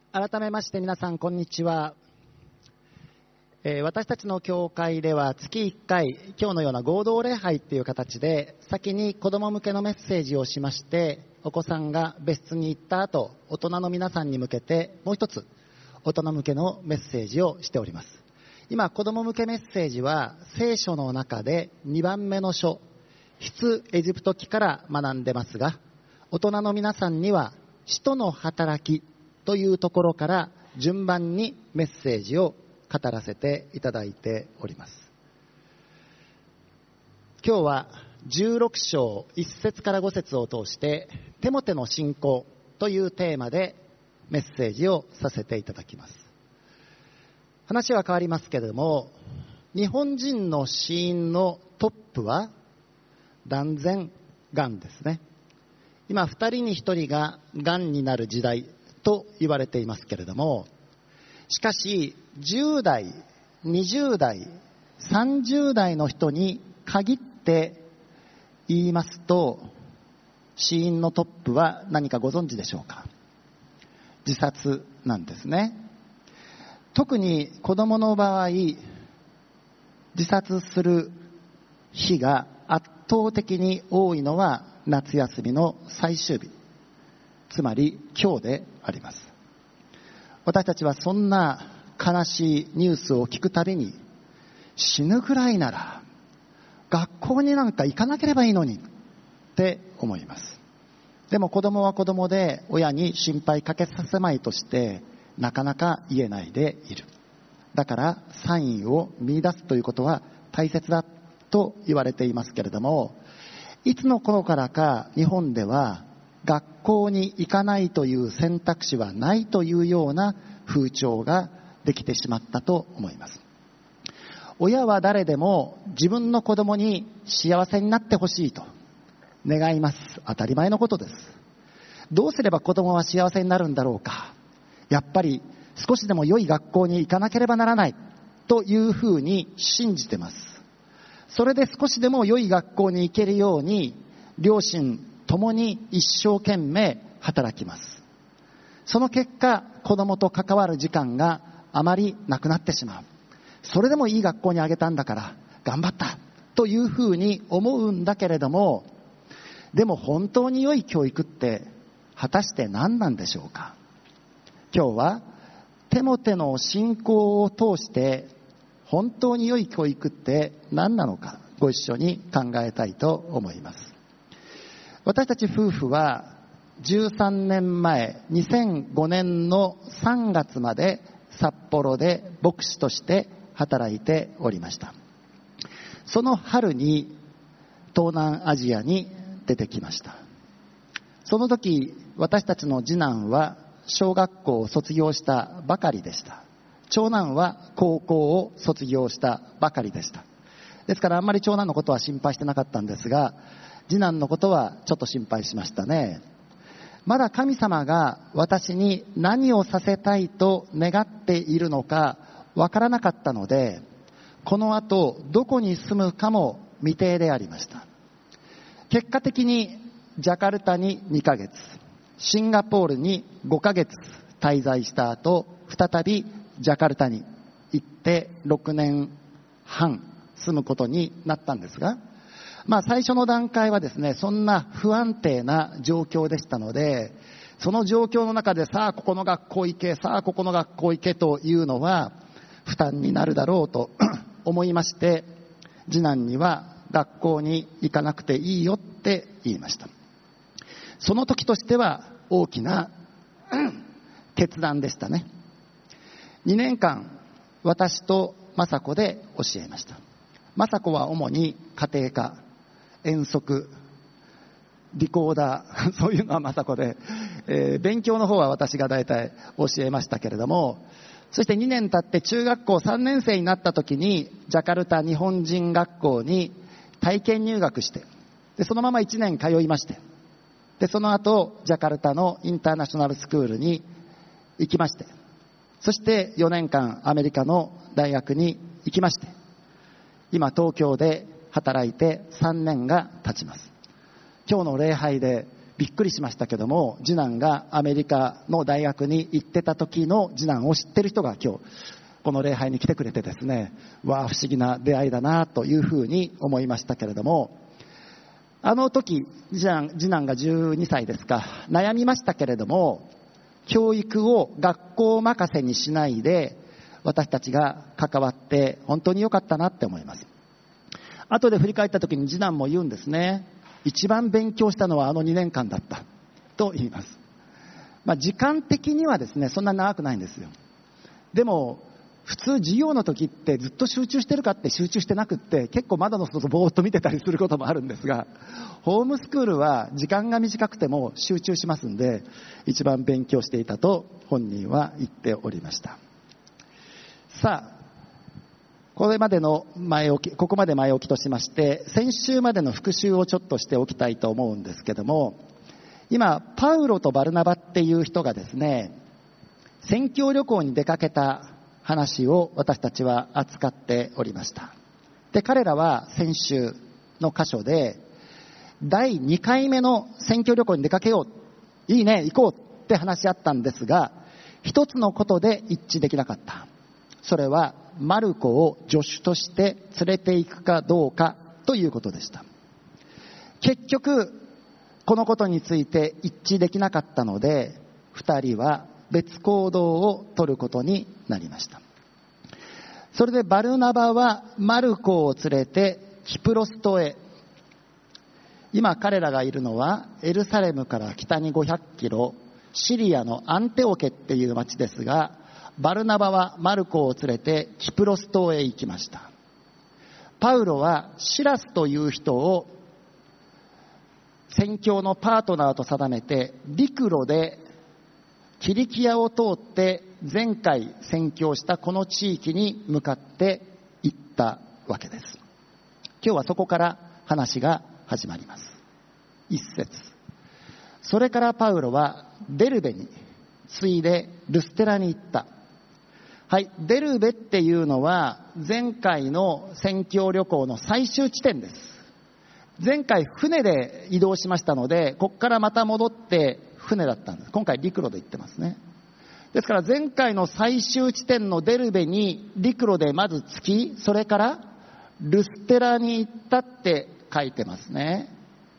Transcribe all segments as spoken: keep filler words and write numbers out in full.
改めまして皆さんこんにちは。えー、私たちの教会では月いっかい今日のような合同礼拝という形で先に子ども向けのメッセージをしまして、お子さんが別室に行った後、大人の皆さんに向けてもう一つ大人向けのメッセージをしております。今子ども向けメッセージは聖書の中でにばんめの書出エジプト記から学んでますが、大人の皆さんには使徒の働きというところから順番にメッセージを語らせていただいております。今日はじゅうろく章いっ節からご節を通してテモテの信仰というテーマでメッセージをさせていただきます。話は変わりますけれども、日本人の死因のトップは断然がんですね。今ふたりにひとりががんになる時代と言われていますけれども、しかしじゅう代、にじゅう代、さんじゅう代の人に限って言いますと、死因のトップは何かご存知でしょうか。自殺なんですね。特に子供の場合、自殺する日が圧倒的に多いのは夏休みの最終日、つまり今日であります。私たちはそんな悲しいニュースを聞くたびに、死ぬくらいなら学校になんか行かなければいいのにって思います。でも子供は子供で親に心配かけさせまいとしてなかなか言えないでいる。だからサインを見出すということは大切だと言われていますけれども、いつの頃からか日本では学校に行かないという選択肢はないというような風潮ができてしまったと思います。親は誰でも自分の子供に幸せになってほしいと願います。当たり前のことです。どうすれば子供は幸せになるんだろうか。やっぱり少しでも良い学校に行かなければならないというふうに信じてます。それで少しでも良い学校に行けるように両親共に一生懸命働きます。その結果、子供と関わる時間があまりなくなってしまう。それでもいい学校にあげたんだから頑張ったというふうに思うんだけれども、でも本当に良い教育って果たして何なんでしょうか。今日はテモテの信仰を通して本当に良い教育って何なのか、ご一緒に考えたいと思います。私たち夫婦はじゅうさんねんまえ、にせんごねんのさんがつまで札幌で牧師として働いておりました。その春に東南アジアに出てきました。その時私たちの次男は小学校を卒業したばかりでした。長男は高校を卒業したばかりでした。ですからあんまり長男のことは心配してなかったんですが、次男のことはちょっと心配しましたね。まだ神様が私に何をさせたいと願っているのかわからなかったので、この後どこに住むかも未定でありました。結果的にジャカルタににかげつ、シンガポールにごかげつ滞在した後、再びジャカルタに行ってろくねんはん住むことになったんですが、まあ最初の段階はですね、そんな不安定な状況でしたので、その状況の中でさあここの学校行け、さあここの学校行けというのは負担になるだろうと思いまして、次男には学校に行かなくていいよって言いました。その時としては大きな決断でしたね。にねんかん私と雅子で教えました。雅子は主に家庭科、遠足、リコーダーそういうのは雅子で、えー、勉強の方は私が大体教えましたけれども、そしてにねん経って中学校さんねん生になった時にジャカルタ日本人学校に体験入学して、でそのままいちねん通いまして、でその後ジャカルタのインターナショナルスクールに行きまして、そしてよねんかんアメリカの大学に行きまして、今東京で働いてさんねんが経ちます。今日の礼拝でびっくりしましたけども、次男がアメリカの大学に行ってた時の次男を知ってる人が今日この礼拝に来てくれてですね、わあ不思議な出会いだなというふうに思いましたけれども、あの時次男、次男がじゅうにさいですか、悩みましたけれども、教育を学校任せにしないで私たちが関わって本当に良かったなって思います。後で振り返った時に次男も言うんですね。一番勉強したのはあのにねんかんだったと言います。まあ、時間的にはですねそんな長くないんですよ。でも普通授業の時ってずっと集中してるかって集中してなくって結構窓の外ぼーっと見てたりすることもあるんですが、ホームスクールは時間が短くても集中しますんで一番勉強していたと本人は言っておりました。さあこれまでの前置き、ここまで前置きとしまして先週までの復習をちょっとしておきたいと思うんですけども、今パウロとバルナバっていう人がですね宣教旅行に出かけた話を私たちは扱っておりました。で彼らは先週の箇所でだいにかいめの宣教旅行に出かけよう、いいね行こうって話し合ったんですが、一つのことで一致できなかった。それはマルコを助手として連れて行くかどうかということでした。結局このことについて一致できなかったので二人は別行動を取ることになりました。それでバルナバはマルコを連れてキプロス島へ。今彼らがいるのはエルサレムから北にごひゃくキロ、シリアのアンテオケっていう町ですが、バルナバはマルコを連れてキプロス島へ行きました。パウロはシラスという人を宣教のパートナーと定めて陸路でキリキアを通って前回宣教したこの地域に向かって行ったわけです。今日はそこから話が始まります。一節。それからパウロはデルベに次いでルステラに行った。はい、デルベっていうのは前回の宣教旅行の最終地点です。前回船で移動しましたので、ここからまた戻って船だったんです。今回陸路で行ってますね。ですから前回の最終地点のデルベに陸路でまず着き、それからルステラに行ったって書いてますね。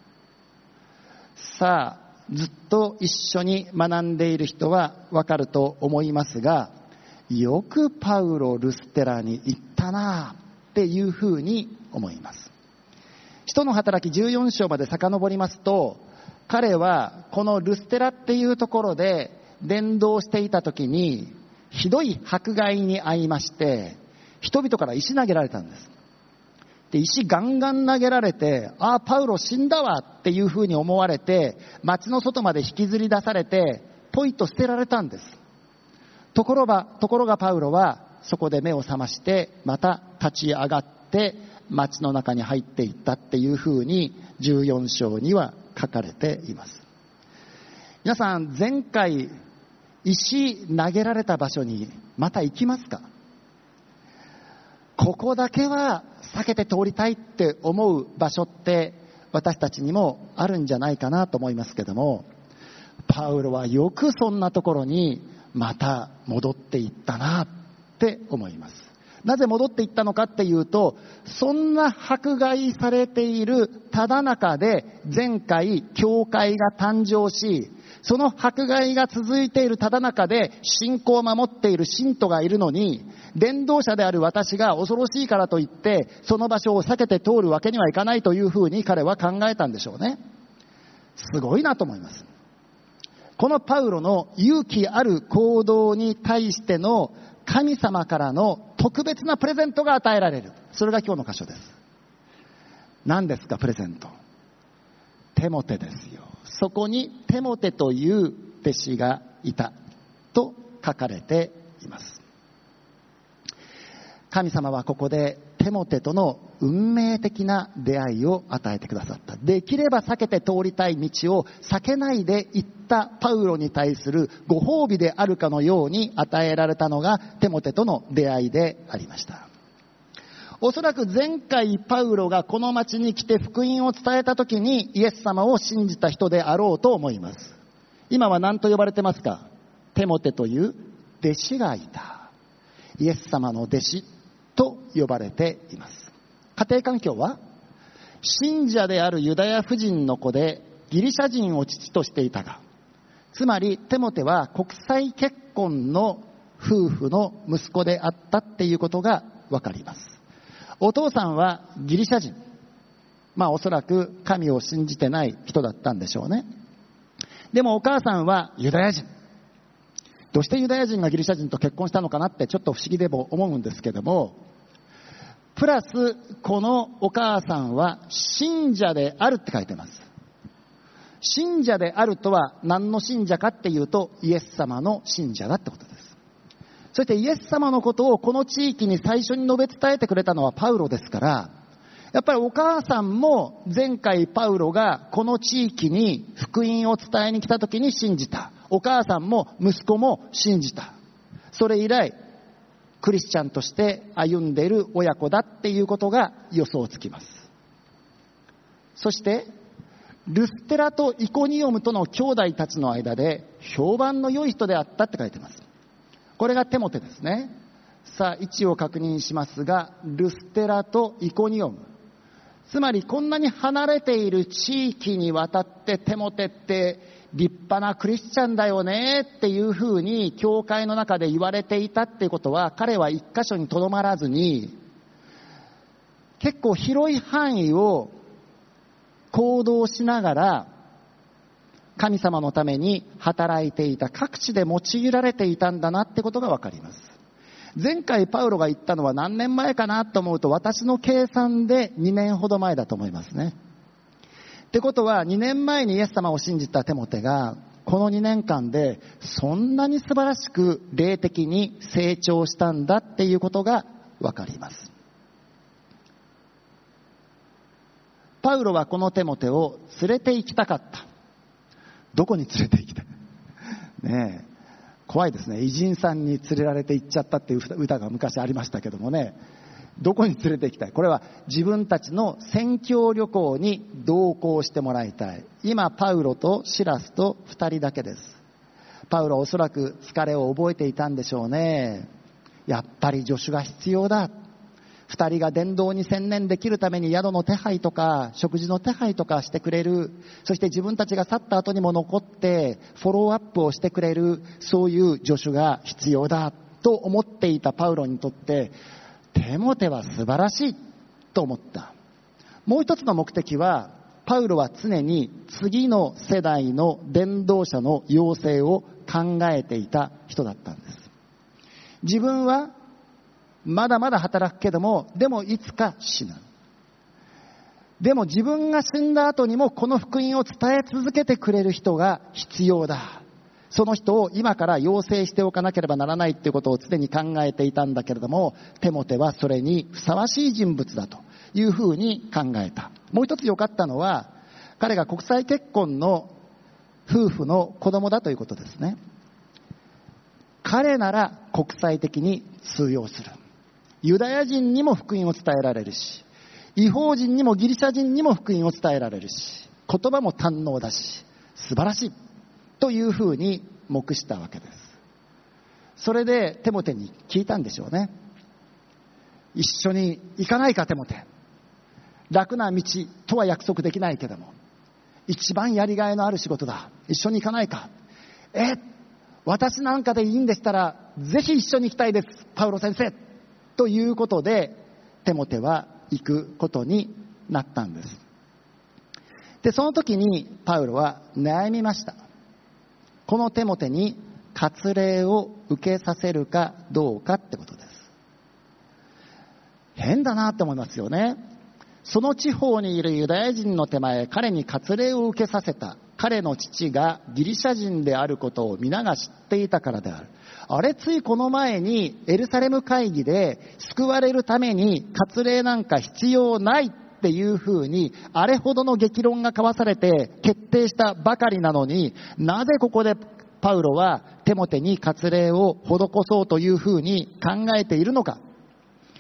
さあずっと一緒に学んでいる人はわかると思いますが、よくパウロルステラに行ったなっていうふうに思います。使徒の働きじゅうよん章まで遡りますと、彼はこのルステラっていうところで伝道していた時にひどい迫害に遭いまして、人々から石投げられたんです。で石ガンガン投げられて、ああパウロ死んだわっていうふうに思われて、町の外まで引きずり出されてポイと捨てられたんです。ところが、ところがパウロはそこで目を覚ましてまた立ち上がって町の中に入っていったっていうふうにじゅうよん章には書かれています。皆さん前回石投げられた場所にまた行きますか？ここだけは避けて通りたいって思う場所って私たちにもあるんじゃないかなと思いますけども、パウロはよくそんなところにまた戻っていったなって思います。なぜ戻っていったのかっていうと、そんな迫害されているただ中で前回教会が誕生し、その迫害が続いているただ中で信仰を守っている信徒がいるのに、伝道者である私が恐ろしいからといってその場所を避けて通るわけにはいかないというふうに彼は考えたんでしょうね。すごいなと思います。このパウロの勇気ある行動に対しての神様からの特別なプレゼントが与えられる。それが今日の箇所です。何ですかプレゼント？テモテですよ。そこにテモテという弟子がいたと書かれています。神様はここでテモテとの運命的な出会いを与えてくださった。できれば避けて通りたい道を避けないで行ったパウロに対するご褒美であるかのように与えられたのがテモテとの出会いでありました。 おそらく前回パウロがこの町に来て福音を伝えた時にイエス様を信じた人であろうと思います。今は何と呼ばれてますか？テモテという弟子がいた。イエス様の弟子と呼ばれています。家庭環境は信者であるユダヤ婦人の子でギリシャ人を父としていたが、つまりテモテは国際結婚の夫婦の息子であったっていうことがわかります。お父さんはギリシャ人、まあおそらく神を信じてない人だったんでしょうね。でもお母さんはユダヤ人。どうしてユダヤ人がギリシャ人と結婚したのかなってちょっと不思議でも思うんですけども、プラスこのお母さんは信者であるって書いてます。信者であるとは何の信者かっていうと、イエス様の信者だってことです。そしてイエス様のことをこの地域に最初に述べ伝えてくれたのはパウロですから、やっぱりお母さんも前回パウロがこの地域に福音を伝えに来た時に信じた。お母さんも息子も信じた。それ以来クリスチャンとして歩んでいる親子だっていうことが予想つきます。そしてルステラとイコニオムとの兄弟たちの間で評判の良い人であったって書いてます。これがテモテですね。さあ位置を確認しますが、ルステラとイコニオム、つまりこんなに離れている地域に渡ってテモテって立派なクリスチャンだよねっていうふうに教会の中で言われていたっていうことは、彼は一箇所にとどまらずに結構広い範囲を行動しながら神様のために働いていた、各地で用いられていたんだなってことがわかります。前回パウロが言ったのは何年前かなと思うと、私の計算でにねんほど前だと思いますね。ってことはにねんまえにイエス様を信じたテモテがこのにねんかんでそんなに素晴らしく霊的に成長したんだっていうことがわかります。パウロはこのテモテを連れて行きたかった。どこに連れて行きたいねえ、怖いですね。偉人さんに連れられて行っちゃったっていう歌が昔ありましたけどもね、どこに連れて行きたい。これは自分たちの宣教旅行に同行してもらいたい。今パウロとシラスとふたりだけです。パウロはおそらく疲れを覚えていたんでしょうね。やっぱり助手が必要だ。二人が伝道に専念できるために宿の手配とか食事の手配とかしてくれる。そして自分たちが去った後にも残ってフォローアップをしてくれる、そういう助手が必要だと思っていたパウロにとってテモテは素晴らしいと思った。もう一つの目的は、パウロは常に次の世代の伝道者の養成を考えていた人だったんです。自分はまだまだ働くけども、でもいつか死ぬ。でも自分が死んだ後にもこの福音を伝え続けてくれる人が必要だ。その人を今から養成しておかなければならないということを常に考えていたんだけれども、テモテはそれにふさわしい人物だというふうに考えた。もう一つ良かったのは、彼が国際結婚の夫婦の子供だということですね。彼なら国際的に通用する。ユダヤ人にも福音を伝えられるし、異邦人にもギリシャ人にも福音を伝えられるし、言葉も堪能だし、素晴らしいというふうに目したわけです。それでテモテに聞いたんでしょうね。一緒に行かないかテモテ。楽な道とは約束できないけども、一番やりがいのある仕事だ。一緒に行かないか。え、私なんかでいいんでしたらぜひ一緒に行きたいです、パウロ先生。ということでテモテは行くことになったんです。で、その時にパウロは悩みました。このテモテに割礼を受けさせるかどうかってことです。変だなって思いますよね。その地方にいるユダヤ人の手前、彼に割礼を受けさせた。彼の父がギリシャ人であることを皆が知っていたからである。あれ、ついこの前にエルサレム会議で救われるために割礼なんか必要ないっていうふうにあれほどの激論が交わされて決定したばかりなのに、なぜここでパウロはテモテに割礼を施そうというふうに考えているのか。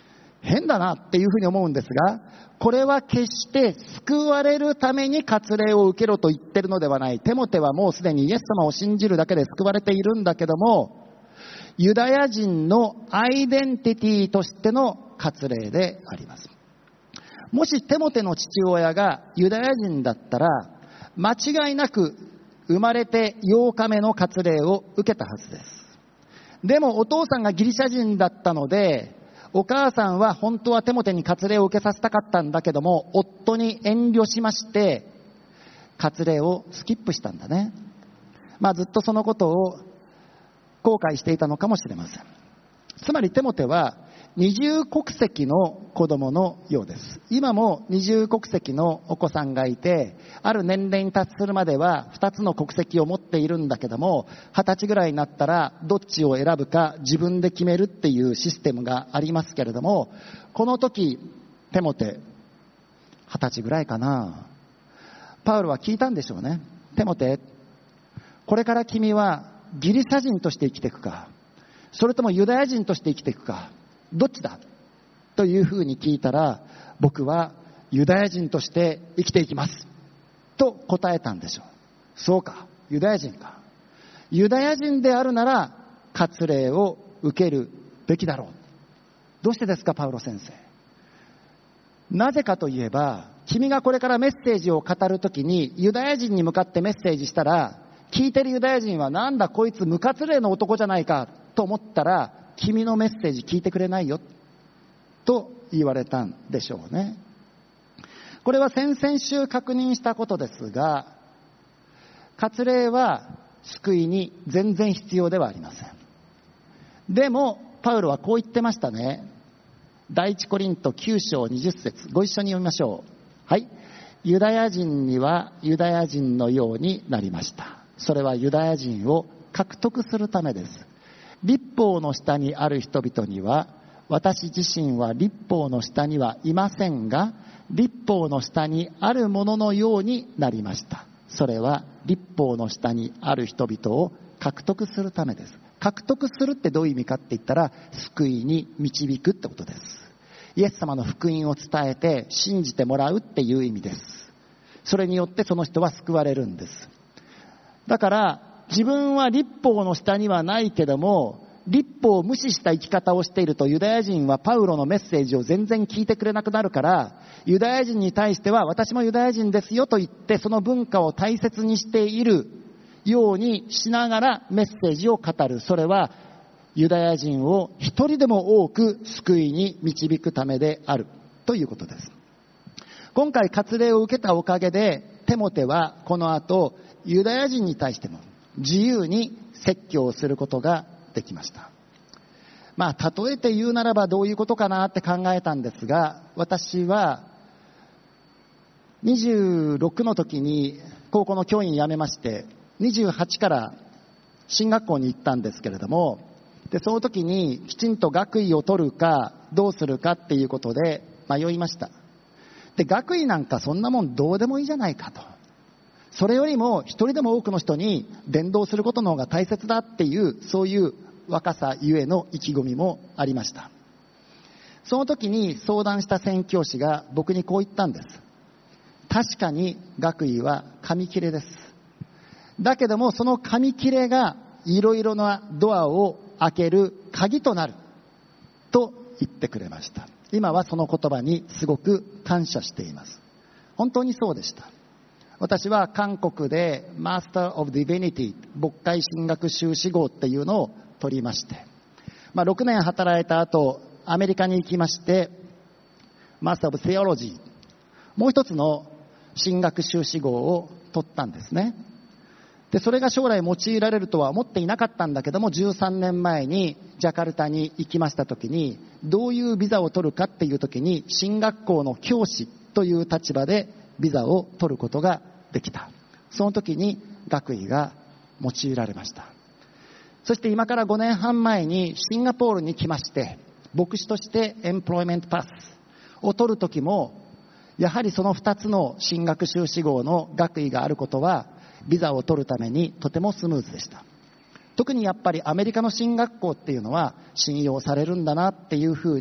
変だなっていうふうに思うんですが、これは決して救われるために割礼を受けろと言ってるのではない。テモテはもうすでにイエス様を信じるだけで救われているんだけども、ユダヤ人のアイデンティティとしての割礼であります。もしテモテの父親がユダヤ人だったら、間違いなく生まれてようかめの割礼を受けたはずです。でもお父さんがギリシャ人だったので、お母さんは本当はテモテに割礼を受けさせたかったんだけども、夫に遠慮しまして割礼をスキップしたんだね。まあずっとそのことを後悔していたのかもしれません。つまりテモテは二重国籍の子供のようです。今も二重国籍のお子さんがいて、ある年齢に達するまでは二つの国籍を持っているんだけども、二十歳ぐらいになったらどっちを選ぶか自分で決めるっていうシステムがありますけれども、この時テモテ二十歳ぐらいかな。パウロは聞いたんでしょうね。テモテ、これから君はギリシャ人として生きていくか、それともユダヤ人として生きていくか、どっちだというふうに聞いたら、僕はユダヤ人として生きていきますと答えたんでしょう。そうか、ユダヤ人か。ユダヤ人であるなら割礼を受けるべきだろう。どうしてですか、パウロ先生。なぜかといえば、君がこれからメッセージを語るときにユダヤ人に向かってメッセージしたら、聞いてるユダヤ人はなんだこいつ無割礼の男じゃないかと思ったら、君のメッセージ聞いてくれないよと言われたんでしょうね。これは先々週確認したことですが、割礼は救いに全然必要ではありません。でもパウロはこう言ってましたね。第一コリントきゅう章にじゅっ節、ご一緒に読みましょう。はい。ユダヤ人にはユダヤ人のようになりました。それはユダヤ人を獲得するためです。律法の下にある人々には、私自身は律法の下にはいませんが、律法の下にあるもののようになりました。それは律法の下にある人々を獲得するためです。獲得するってどういう意味かって言ったら、救いに導くってことです。イエス様の福音を伝えて信じてもらうっていう意味です。それによってその人は救われるんです。だから自分は律法の下にはないけども、律法を無視した生き方をしていると、ユダヤ人はパウロのメッセージを全然聞いてくれなくなるから、ユダヤ人に対しては私もユダヤ人ですよと言って、その文化を大切にしているようにしながらメッセージを語る。それはユダヤ人を一人でも多く救いに導くためであるということです。今回割礼を受けたおかげで、テモテはこの後ユダヤ人に対しても自由に説教をすることができました。まあ例えて言うならばどういうことかなって考えたんですが、私はにじゅうろくの時に高校の教員辞めまして、にじゅうはちから進学校に行ったんですけれども、でその時にきちんと学位を取るかどうするかっていうことで迷いました。で学位なんかそんなもんどうでもいいじゃないかと、それよりも一人でも多くの人に伝道することの方が大切だっていう、そういう若さゆえの意気込みもありました。その時に相談した宣教師が僕にこう言ったんです。確かに学位は紙切れです。だけどもその紙切れがいろいろなドアを開ける鍵となると言ってくれました。今はその言葉にすごく感謝しています。本当にそうでした。私は韓国でマスター・オブ・ディヴィニティ牧会神学修士号っていうのを取りまして、まあ、ろくねん働いた後アメリカに行きまして、マスター・オブ・セオロジー、もう一つの神学修士号を取ったんですね。でそれが将来用いられるとは思っていなかったんだけども、じゅうさんねんまえにジャカルタに行きました時に、どういうビザを取るかっていう時に神学校の教師という立場でビザを取ることができた。その時に学位が用いられました。そして今からごねんはん前にシンガポールに来まして、牧師としてエンプロイメントパスを取る時も、やはりそのふたつの神学修士号の学位があることはビザを取るためにとてもスムーズでした。特にやっぱりアメリカの神学校っていうのは信用されるんだなっていうふうに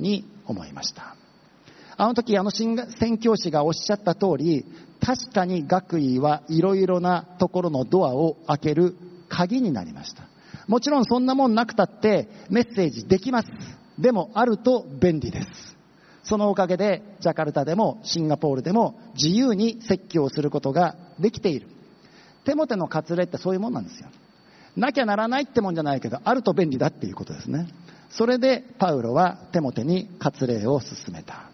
思いました。あの時あの宣教師がおっしゃった通り、確かに学位はいろいろなところのドアを開ける鍵になりました。もちろんそんなもんなくたってメッセージできます。でもあると便利です。そのおかげでジャカルタでもシンガポールでも自由に説教することができている。テモテの割礼ってそういうもんなんですよ。なきゃならないってもんじゃないけど、あると便利だっていうことですね。それでパウロはテモテに割礼を進めた。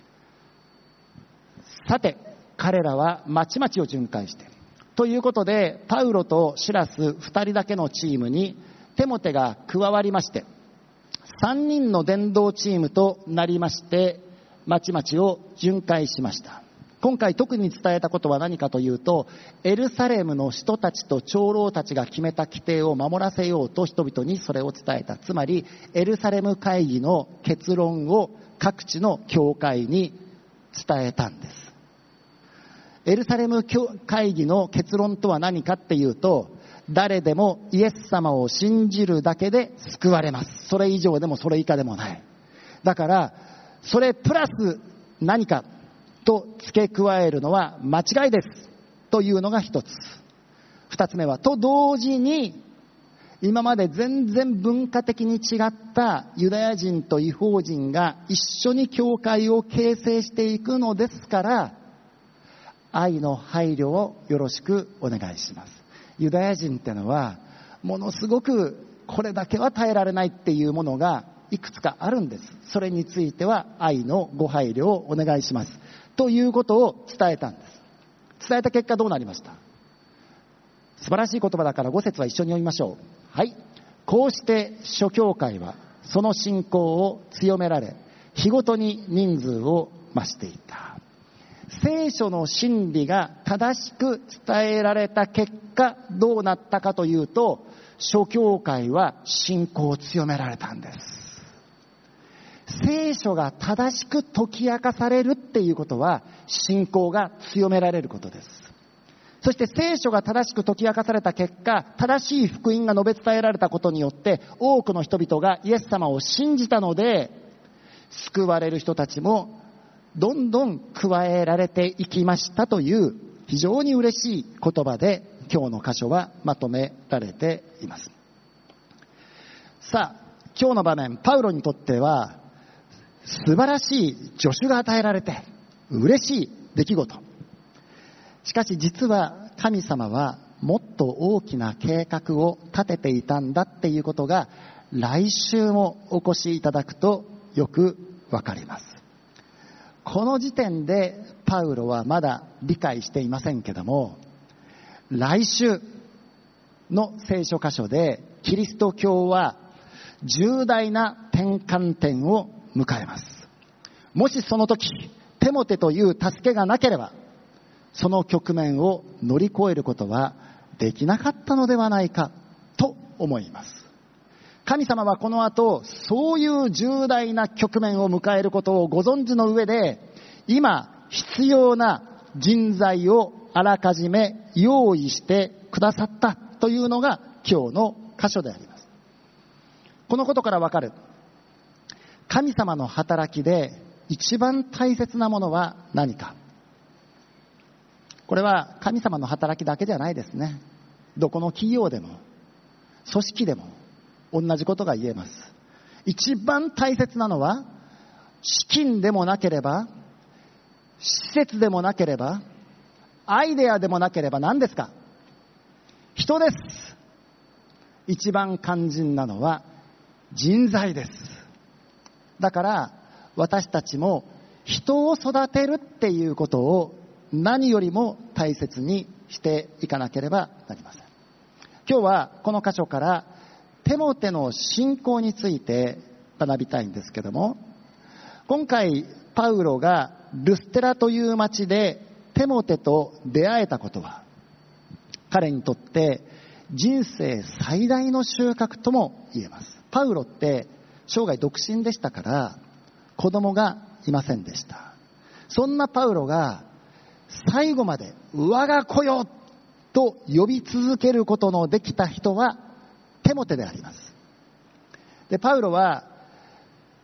さて彼らは町々を巡回してということで、パウロとシラスふたりだけのチームにテモテが加わりまして、さんにんの伝道チームとなりまして町々を巡回しました。今回特に伝えたことは何かというと、エルサレムの人たちと長老たちが決めた規定を守らせようと人々にそれを伝えた。つまりエルサレム会議の結論を各地の教会に伝えたんです。エルサレム会議の結論とは何かっていうと、誰でもイエス様を信じるだけで救われます。それ以上でもそれ以下でもない。だからそれプラス何かと付け加えるのは間違いですというのが一つ。二つ目はと同時に、今まで全然文化的に違ったユダヤ人と異邦人が一緒に教会を形成していくのですから、愛の配慮をよろしくお願いします。ユダヤ人ってのはものすごくこれだけは耐えられないっていうものがいくつかあるんです。それについては愛のご配慮をお願いしますということを伝えたんです。伝えた結果どうなりました？素晴らしい言葉だからご節は一緒に読みましょう。はい。こうして諸教会はその信仰を強められ、日ごとに人数を増していった。聖書の真理が正しく伝えられた結果どうなったかというと、諸教会は信仰を強められたんです。聖書が正しく解き明かされるっていうことは信仰が強められることです。そして聖書が正しく解き明かされた結果、正しい福音が述べ伝えられたことによって多くの人々がイエス様を信じたので、救われる人たちもどんどん加えられていきましたという非常に嬉しい言葉で今日の箇所はまとめられています。さあ、今日の場面、パウロにとっては素晴らしい助手が与えられて嬉しい出来事。しかし実は神様はもっと大きな計画を立てていたんだっていうことが来週もお越しいただくとよくわかります。この時点でパウロはまだ理解していませんけども、来週の聖書箇所でキリスト教は重大な転換点を迎えます。もしその時テモテという助けがなければ、その局面を乗り越えることはできなかったのではないかと思います。神様はこの後そういう重大な局面を迎えることをご存知の上で、今必要な人材をあらかじめ用意してくださったというのが今日の箇所であります。このことからわかる、神様の働きで一番大切なものは何か。これは神様の働きだけじゃないですね。どこの企業でも組織でも同じことが言えます。一番大切なのは資金でもなければ、施設でもなければ、アイデアでもなければ何ですか？人です。一番肝心なのは人材です。だから私たちも人を育てるっていうことを何よりも大切にしていかなければなりません。今日はこの箇所からテモテの信仰について学びたいんですけども、今回パウロがルステラという町でテモテと出会えたことは、彼にとって人生最大の収穫とも言えます。パウロって生涯独身でしたから子供がいませんでした。そんなパウロが最後まで我が子よと呼び続けることのできた人はテモテであります。で、パウロは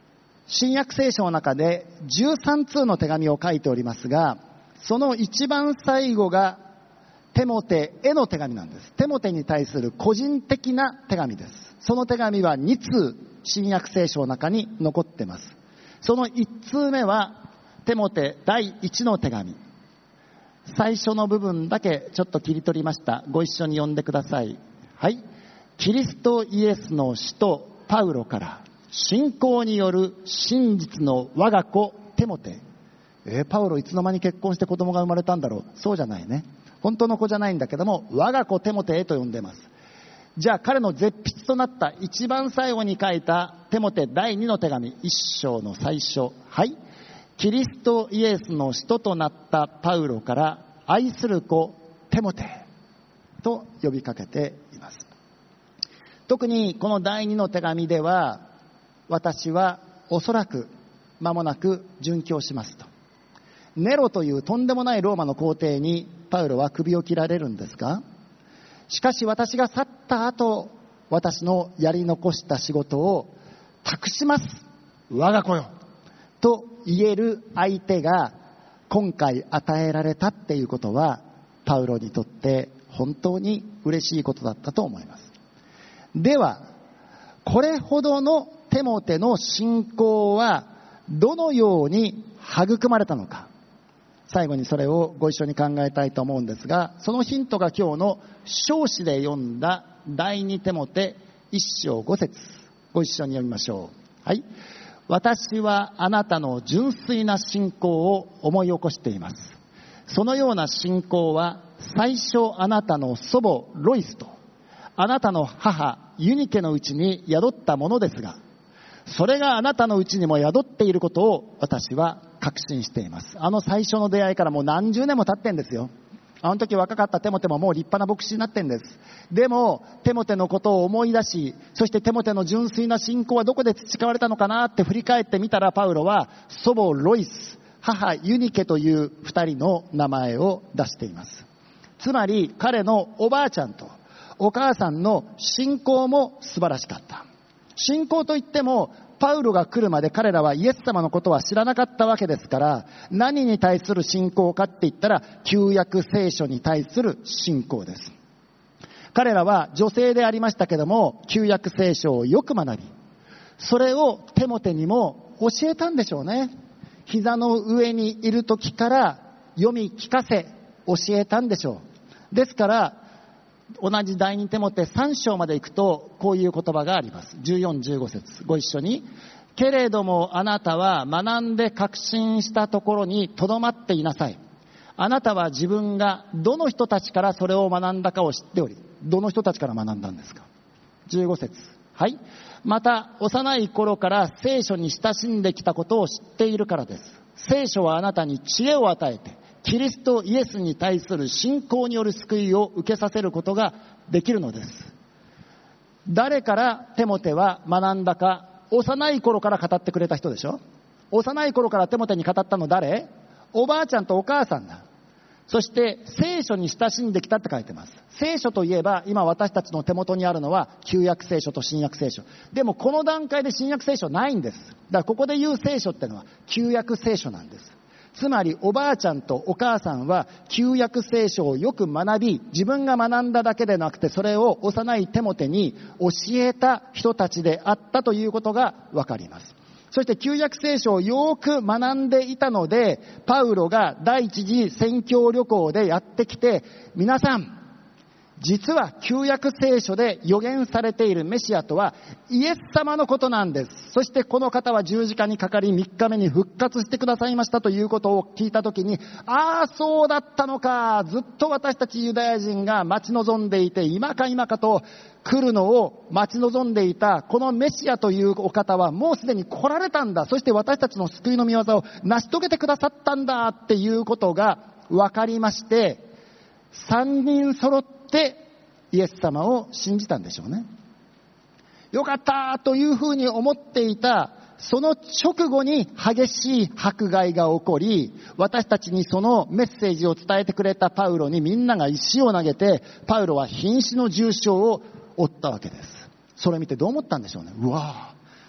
新約聖書の中でじゅうさん通の手紙を書いておりますが、その一番最後がテモテへの手紙なんです。テモテに対する個人的な手紙です。その手紙はに通新約聖書の中に残っています。そのいち通目はテモテだいいちの手紙。最初の部分だけちょっと切り取りました。ご一緒に読んでください。はい。キリストイエスの使徒パウロから信仰による真実の我が子テモテ。えー、パウロいつの間に結婚して子供が生まれたんだろう。そうじゃないね。本当の子じゃないんだけども、我が子テモテへと呼んでいます。じゃあ彼の絶筆となった一番最後に書いたテモテだいにの手紙一章の最初。はい。キリストイエスの使徒となったパウロから愛する子テモテと呼びかけています。特にこのだいにの手紙では、私はおそらく間もなく殉教しますと。ネロというとんでもないローマの皇帝にパウロは首を切られるんですが、しかし私が去った後、私のやり残した仕事を託します、我が子よと言える相手が今回与えられたっていうことは、パウロにとって本当に嬉しいことだったと思います。では、これほどのテモテの信仰はどのように育まれたのか、最後にそれをご一緒に考えたいと思うんですが、そのヒントが今日の章子で読んだだいにテモテいっ章ご節、ご一緒に読みましょう。はい。私はあなたの純粋な信仰を思い起こしています。そのような信仰は最初あなたの祖母ロイスとあなたの母ユニケのうちに宿ったものですが、それがあなたのうちにも宿っていることを私は確信しています。あの最初の出会いからもう何十年も経ってんですよ。あの時若かったテモテももう立派な牧師になってんです。でもテモテのことを思い出し、そしてテモテの純粋な信仰はどこで培われたのかなって振り返ってみたら、パウロは祖母ロイス、母ユニケという二人の名前を出しています。つまり彼のおばあちゃんとお母さんの信仰も素晴らしかった。信仰といってもパウロが来るまで彼らはイエス様のことは知らなかったわけですから、何に対する信仰かって言ったら旧約聖書に対する信仰です。彼らは女性でありましたけども、旧約聖書をよく学び、それをテモテにも教えたんでしょうね。膝の上にいる時から読み聞かせ教えたんでしょう。ですから同じだいにテモテさん章まで行くとこういう言葉があります。じゅうよん、じゅうご節、ご一緒に。けれどもあなたは学んで確信したところにとどまっていなさい。あなたは自分がどの人たちからそれを学んだかを知っており、どの人たちから学んだんですか。じゅうご節。はい。また幼い頃から聖書に親しんできたことを知っているからです。聖書はあなたに知恵を与えてキリストイエスに対する信仰による救いを受けさせることができるのです。誰からテモテは学んだか、幼い頃から語ってくれた人でしょ。幼い頃からテモテに語ったの誰？おばあちゃんとお母さんだ。そして聖書に親しんできたって書いてます。聖書といえば今私たちの手元にあるのは旧約聖書と新約聖書。でもこの段階で新約聖書ないんです。だからここで言う聖書ってのは旧約聖書なんです。つまりおばあちゃんとお母さんは旧約聖書をよく学び、自分が学んだだけでなくてそれを幼いテモテに教えた人たちであったということがわかります。そして旧約聖書をよく学んでいたので、パウロが第一次宣教旅行でやってきて、皆さん実は旧約聖書で予言されているメシアとはイエス様のことなんです。そしてこの方は十字架にかかりみっかめに復活してくださいましたということを聞いたときに、ああそうだったのか、ずっと私たちユダヤ人が待ち望んでいて、今か今かと来るのを待ち望んでいたこのメシアというお方はもうすでに来られたんだ。そして私たちの救いの御業を成し遂げてくださったんだっていうことが分かりまして、三人揃ってイエス様を信じたんでしょうね。よかったというふうに思っていたその直後に激しい迫害が起こり、私たちにそのメッセージを伝えてくれたパウロにみんなが石を投げて、パウロは瀕死の重傷を負ったわけです。それ見てどう思ったんでしょうね。うわぁ、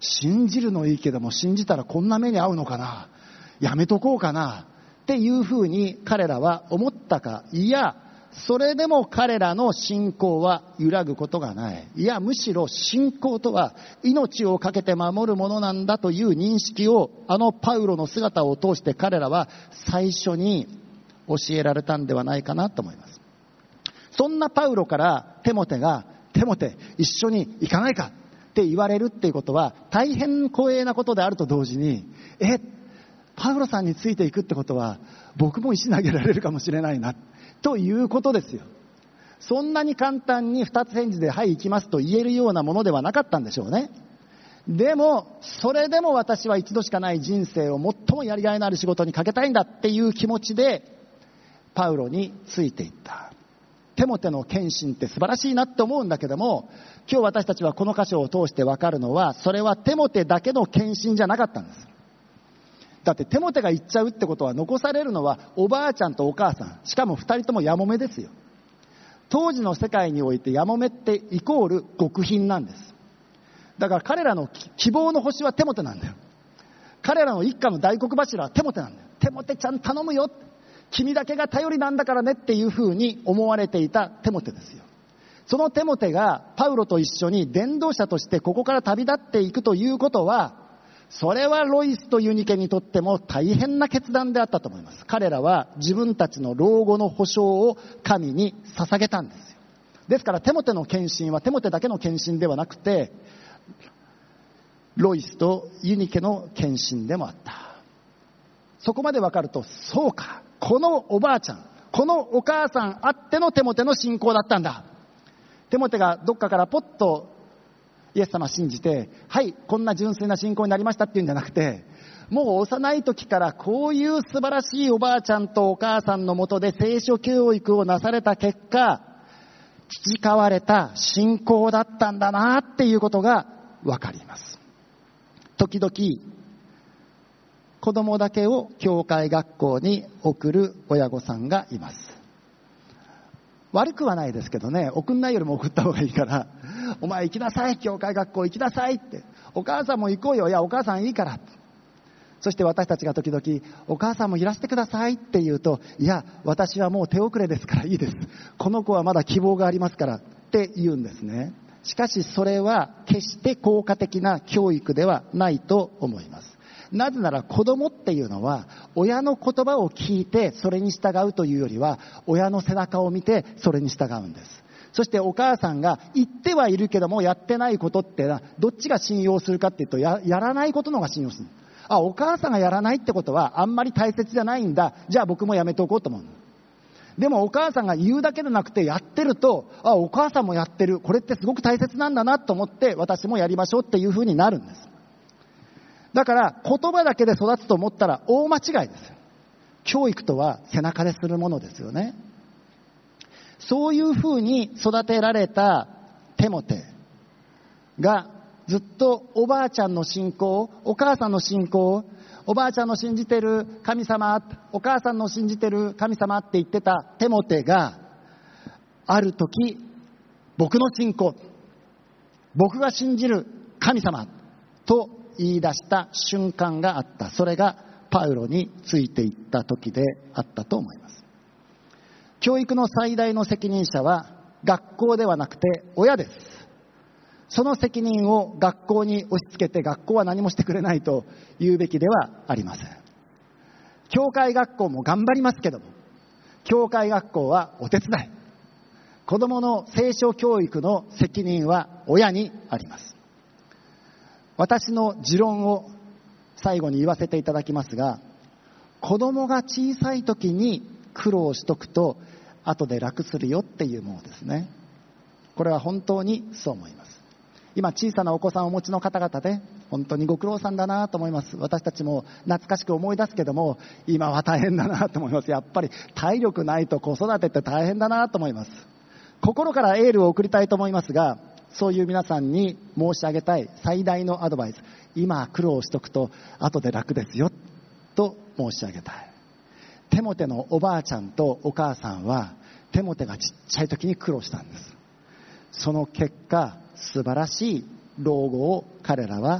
信じるのいいけども、信じたらこんな目に遭うのかな、やめとこうかなっていうふうに彼らは思ったか。いや、それでも彼らの信仰は揺らぐことがない。いや、むしろ信仰とは命を懸けて守るものなんだという認識を、あのパウロの姿を通して彼らは最初に教えられたんではないかなと思います。そんなパウロからテモテが、テモテ一緒に行かないかって言われるっていうことは大変光栄なことであると同時に、え、パウロさんについていくってことは僕も石投げられるかもしれないなということですよ。そんなに簡単に二つ返事ではい行きますと言えるようなものではなかったんでしょうね。でもそれでも私は一度しかない人生を最もやりがいのある仕事にかけたいんだっていう気持ちでパウロについていった。テモテの献身って素晴らしいなって思うんだけども、今日私たちはこの箇所を通して分かるのは、それはテモテだけの献身じゃなかったんです。だってテモテが行っちゃうってことは、残されるのはおばあちゃんとお母さん、しかも二人ともやもめですよ。当時の世界においてやもめってイコール極貧なんです。だから彼らの希望の星はテモテなんだよ。彼らの一家の大黒柱はテモテなんだよ。テモテちゃん頼むよ、君だけが頼りなんだからねっていうふうに思われていたテモテですよ。そのテモテがパウロと一緒に伝道者としてここから旅立っていくということは、それはロイスとユニケにとっても大変な決断であったと思います。彼らは自分たちの老後の保証を神に捧げたんですよ。ですからテモテの献身はテモテだけの献身ではなくて、ロイスとユニケの献身でもあった。そこまで分かると、そうか、このおばあちゃん、このお母さんあってのテモテの信仰だったんだ。テモテがどっかからポッとイエス様信じて、はい、こんな純粋な信仰になりましたっていうんじゃなくて、もう幼い時からこういう素晴らしいおばあちゃんとお母さんのもとで聖書教育をなされた結果、培われた信仰だったんだなっていうことがわかります。時々子供だけを教会学校に送る親御さんがいます。悪くはないですけどね、送んないよりも送った方がいいから、お前行きなさい、教会学校行きなさいって、お母さんも行こうよ、いやお母さんいいから。そして私たちが時々お母さんもいらしてくださいって言うと、いや私はもう手遅れですからいいです、この子はまだ希望がありますからって言うんですね。しかしそれは決して効果的な教育ではないと思います。なぜなら子供っていうのは親の言葉を聞いてそれに従うというよりは、親の背中を見てそれに従うんです。そしてお母さんが言ってはいるけどもやってないことってのはどっちが信用するかっていうと、 や, やらないことの方が信用する。あ、お母さんがやらないってことはあんまり大切じゃないんだ、じゃあ僕もやめておこうと思う。でもお母さんが言うだけでなくてやってると、あ、お母さんもやってる、これってすごく大切なんだなと思って私もやりましょうっていうふうになるんです。だから言葉だけで育つと思ったら大間違いです。教育とは背中でするものですよね。そういうふうに育てられたテモテがずっとおばあちゃんの信仰、お母さんの信仰、おばあちゃんの信じてる神様、お母さんの信じてる神様って言ってたテモテが、ある時僕の信仰、僕が信じる神様と言い出した瞬間があった。それがパウロについていった時であったと思います。教育の最大の責任者は学校ではなくて親です。その責任を学校に押し付けて学校は何もしてくれないと言うべきではありません。教会学校も頑張りますけども、教会学校はお手伝い。子供の聖書教育の責任は親にあります。私の持論を最後に言わせていただきますが、子供が小さい時に苦労しとくと後で楽するよっていうものですね。これは本当にそう思います。今小さなお子さんをお持ちの方々で本当にご苦労さんだなと思います。私たちも懐かしく思い出すけども、今は大変だなと思います。やっぱり体力ないと子育てって大変だなと思います。心からエールを送りたいと思いますが、そういう皆さんに申し上げたい最大のアドバイス、今苦労しとくと後で楽ですよと申し上げたい。テモテのおばあちゃんとお母さんはテモテがちっちゃい時に苦労したんです。その結果素晴らしい老後を彼らは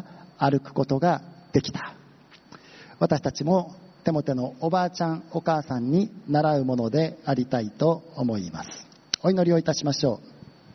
歩くことができた。私たちもテモテのおばあちゃんお母さんに習うものでありたいと思います。お祈りをいたしましょう。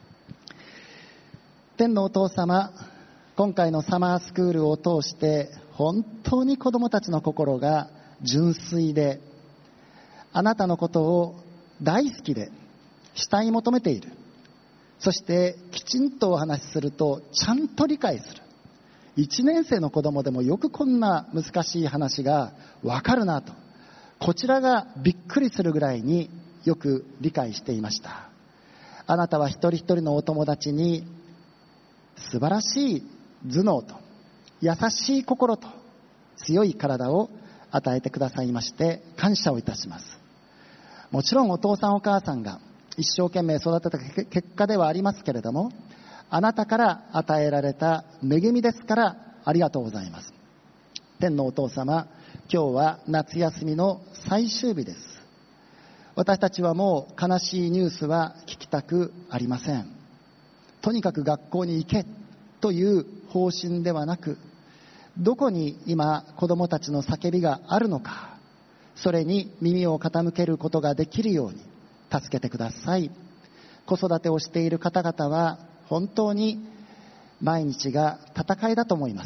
天のお父様、今回のサマースクールを通して本当に子どもたちの心が純粋で、あなたのことを大好きで慕い求めている。そしてきちんとお話しするとちゃんと理解する。いちねん生の子供でもよくこんな難しい話がわかるなと、こちらがびっくりするぐらいによく理解していました。あなたは一人一人のお友達に素晴らしい頭脳と優しい心と強い体を与えてくださいまして感謝をいたします。もちろんお父さんお母さんが一生懸命育てた結果ではありますけれども、あなたから与えられた恵みですからありがとうございます。天のお父様、今日は夏休みの最終日です。私たちはもう悲しいニュースは聞きたくありません。とにかく学校に行けという方針ではなく、どこに今子どもたちの叫びがあるのか、それに耳を傾けることができるように助けてください。子育てをしている方々は本当に毎日が戦いだと思います。